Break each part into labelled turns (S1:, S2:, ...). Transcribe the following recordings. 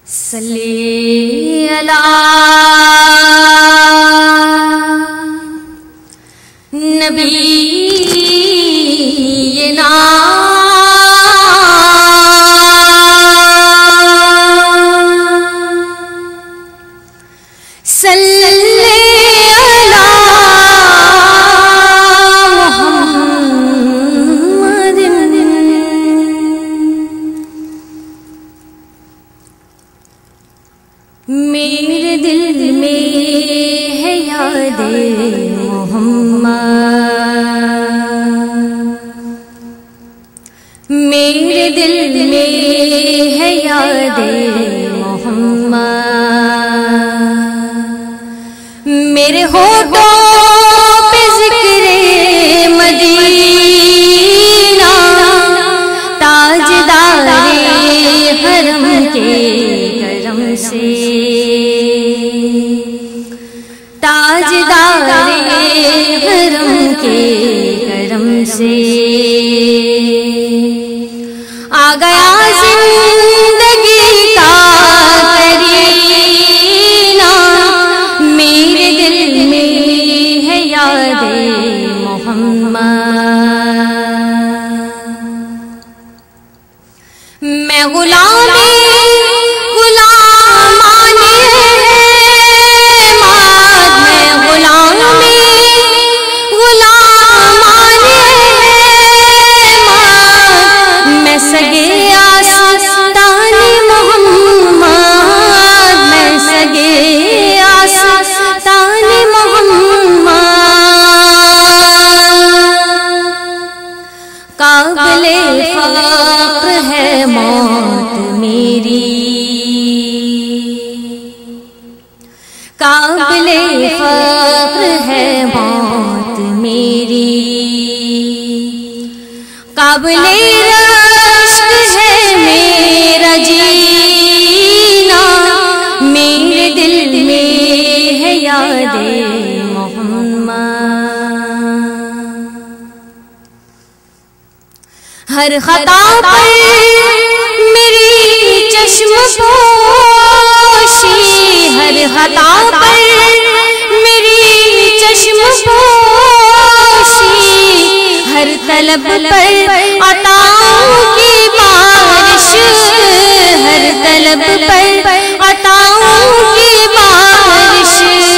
S1: صلی علی نبینا صلی علی محمد۔ میرے دل میں ہے یاد محمد، میرے دل میں ہے یاد محمد، میرے ہونٹوں پہ ذکر مدینہ، تاجدار حرم کے کرم سے، تاجدار حرم کے کرم سے آ گیا زندگی کا کرینہ، میرے دل میں ہے یاد محمد۔ میں غلامی قابل فخر ہے موت میری، قابل فخر ہے موت میری، قابل رشک ہے میرا جینا، میرے دل میں ہے یاد محمد۔ ہر خطا پر میری چشم پوشی، ہر خطا پر میری چشم پوشی، ہر طلب پر عطاؤں کی بارش، ہر طلب پر عطاؤں کی بارش،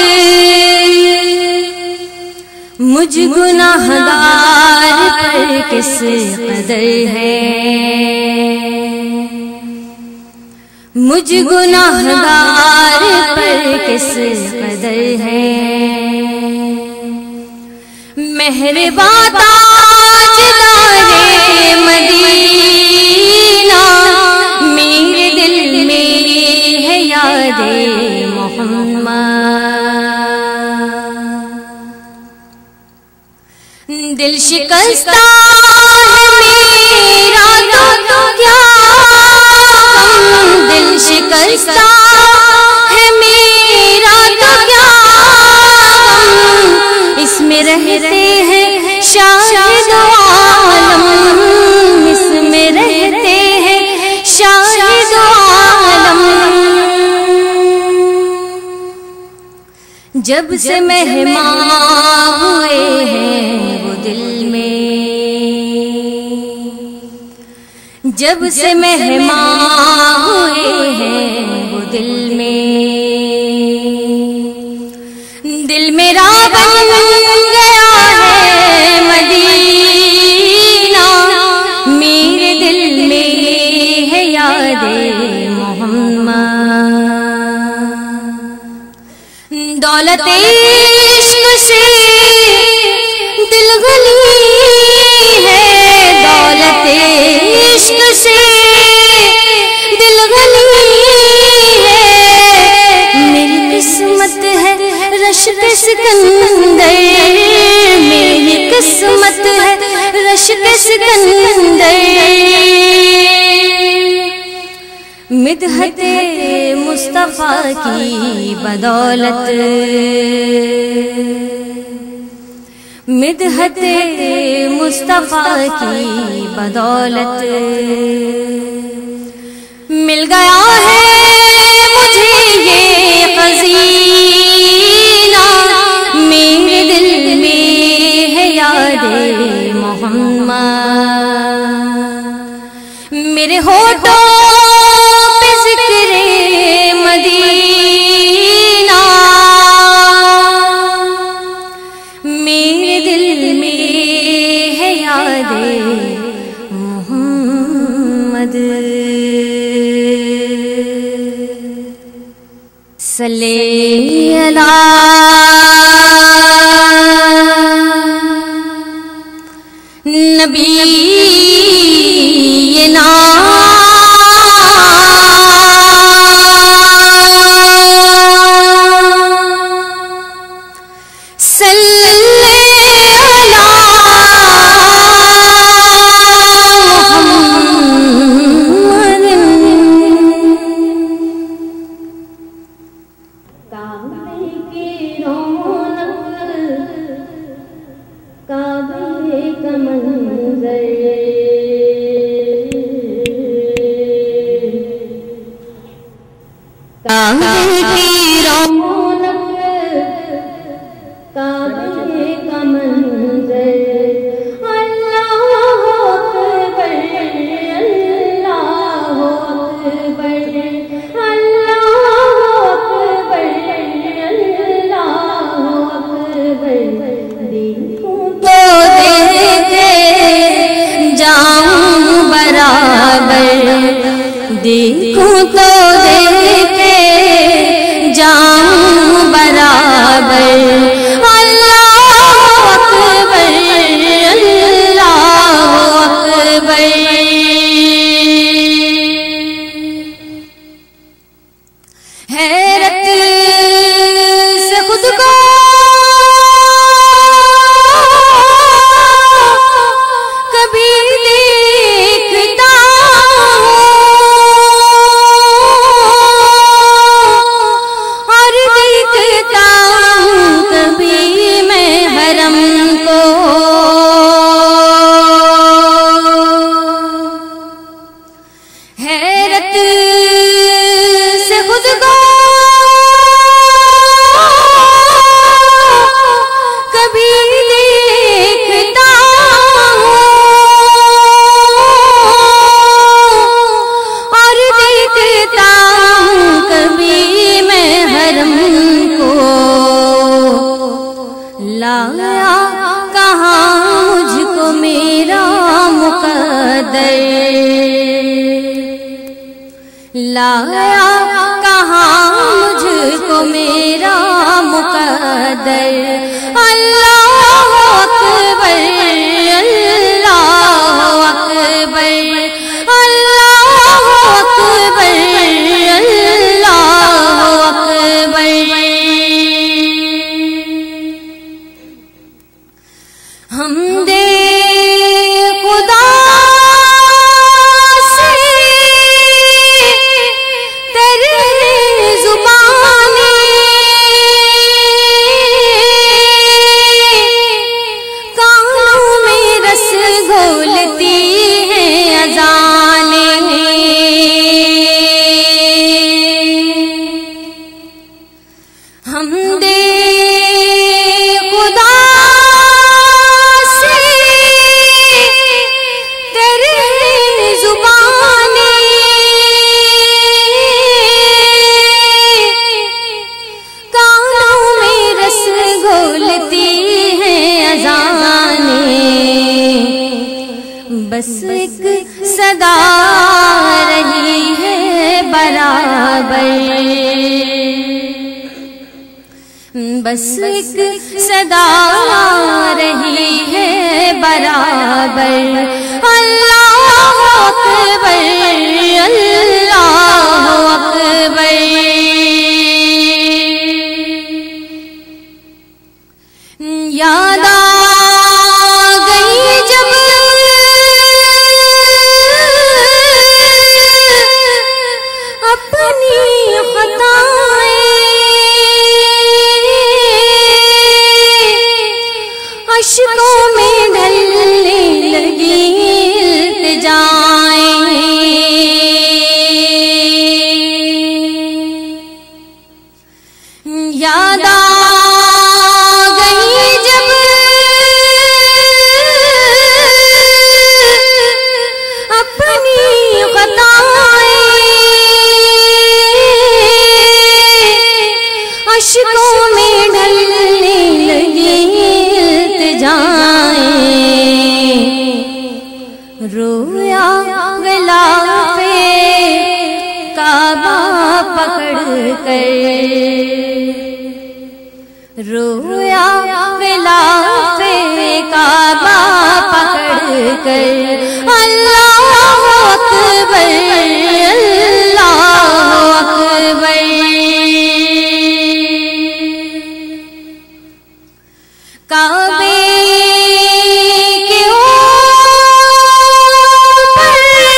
S1: مجھ گناہگار پر کس قدر ہے، مجھ گناہگار پر کس قدر ہے، مہرباں تاجدار مدینہ، میرے دل میں ہے یاد محمد۔ دل شکستہ ہے میرا تو کیا غم، دل شکستہ ہے میرا تو کیا غم، اس میں رہتے ہیں شاہد عالم، اس میں رہتے ہیں شاہد عالم، جب سے مہمان ہوئے ہیں وہ دل میں، جب سے مہمان ہوئے ہیں وہ دل میں، دل میرا بن گیا ہے مدینہ، میرے دل میں ہے یاد محمد۔ دولت عشق سے دل غلی ہے، دولت عشق سے دل غلی ہے، میری قسمت ہے رشک سکندر، میری قسمت ہے رشک سکندر، مدحت مصطفیٰ کی بدولت، مدحت مصطفیٰ کی بدولت مل گیا ہے صلی علی نبینا دیکھوں تو دیکھتے جاؤں برابر اللہ اکبر اللہ اکبر حیرت سے خود کو لایا کہاں مجھ کو میرا مقدر اللہ اکبر اللہ اکبر اللہ اکبر اللہ اکبر حمد خدا بس ایک صدا رہی ہے برابر بس ایک صدا رہی ہے برابر اللہ اکبر اللہ اکبر یاد عشقوں میں ڈھلنے لگی التجائیں یاد آ گئی جب اپنی خطائیں عشقوں میں ڈھلنے لگی التجائیں پکڑ کر، رویا غلاف کعبہ پکڑ کر، اللہ اکبر اللہ اکبر۔ کعبے کے اوپر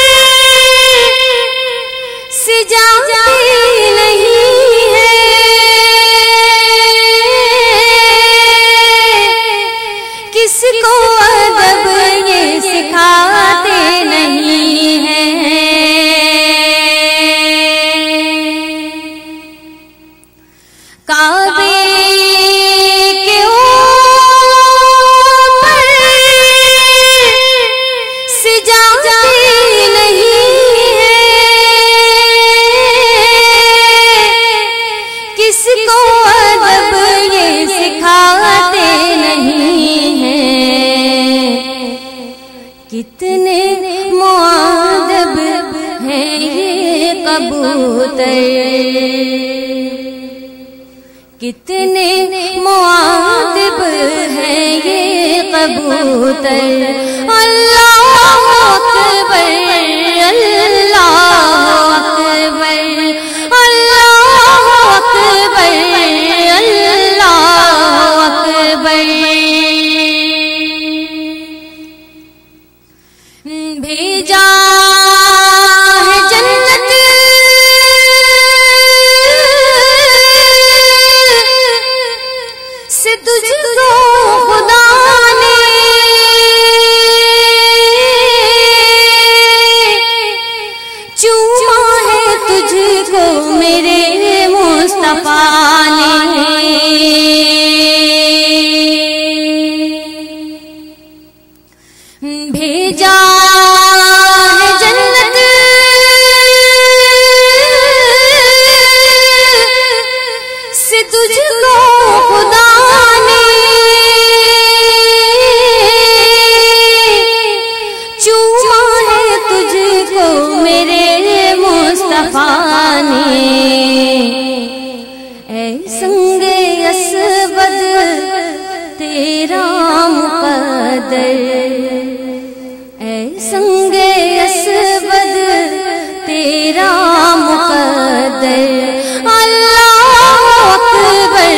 S1: سجاتے نہیں ہیں، کس کو ادب یہ سکھاتے نہیں ہیں۔ کعبے کے اوپر سجاتے نہیں ہیں، کس کو ادب یہ سکھاتے نہیں ہیں۔ کتنے مؤدب ہیں یہ کبوتر، کتنے مؤدب ہیں یہ کبوتر، اللہ اکبر اللہ اکبر اللہ اکبر اللہ اکبر۔ بھیجا ہے جنت سے تجھ کو خدا نے، چوما ہے تجھ کو میرے مصطفیٰ نے۔ بھیجا ہے جنت سے تجھ کو خدا نے، چوما ہے تجھ کو میرے مصطفیٰ نے۔ اے سنگ اسود تیرا مقدر، اے سنگ اسود تیرا مقدر، اللہ اکبر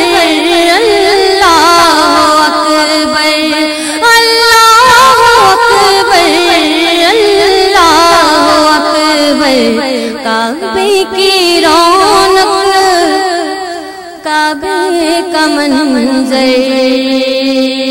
S1: اللہ اکبر اللہ اکبر اللہ اکبر۔ کعبے کی رونق، کعبے کا منظر،